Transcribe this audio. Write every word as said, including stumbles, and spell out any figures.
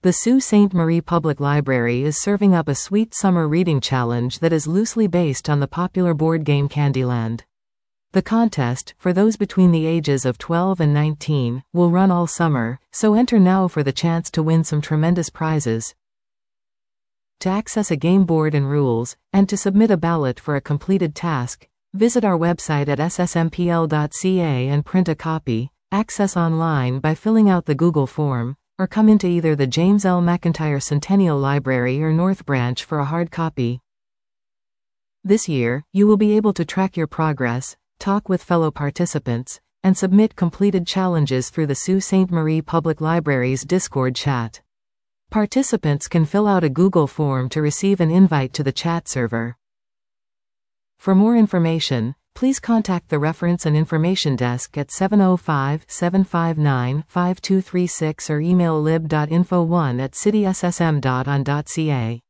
The Sault Ste. Marie Public Library is serving up a sweet summer reading challenge that is loosely based on the popular board game Candyland. The contest, for those between the ages of twelve and nineteen, will run all summer, so enter now for the chance to win some tremendous prizes. To access a game board and rules, and to submit a ballot for a completed task, visit our website at s s m p l dot c a and print a copy, access online by filling out the Google form, or come into either the James L. McIntyre Centennial Library or North Branch for a hard copy. This year, you will be able to track your progress, talk with fellow participants, and submit completed challenges through the Sault Ste. Marie Public Library's Discord chat. Participants can fill out a Google form to receive an invite to the chat server. For more information, please contact the Reference and Information Desk at seven oh five, seven five nine, five two three six or email lib dot info one at city s s m dot on dot c a.